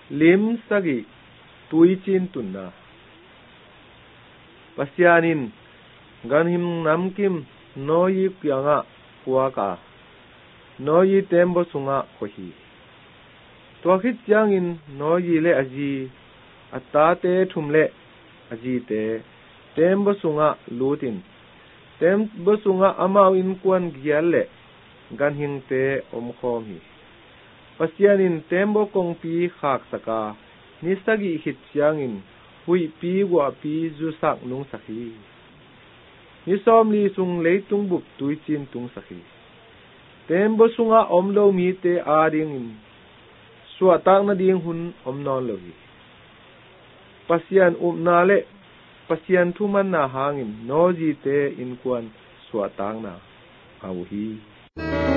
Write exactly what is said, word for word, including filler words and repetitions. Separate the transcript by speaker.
Speaker 1: lim sagi tui chin tunna pasianin ganhim namkim noi pianga kuaka noi tembo sunga kohi to khit changin noi le aji atate thumle aji te tembo sunga lutin tembo sunga amau in kwan gialle ganhing te omkhom hi pasianin tembo kong pi khak saka nisagi hit changin hui pi wa pi zu sak nung sakhi ni som li sung leitung bup tui chin tung sakhi tembo sunga omlo mi te ading in suwa tak na ding hun omnon lo hi pasian umna le pasian thuman na hangin noji te in kwan suwa tang na au hi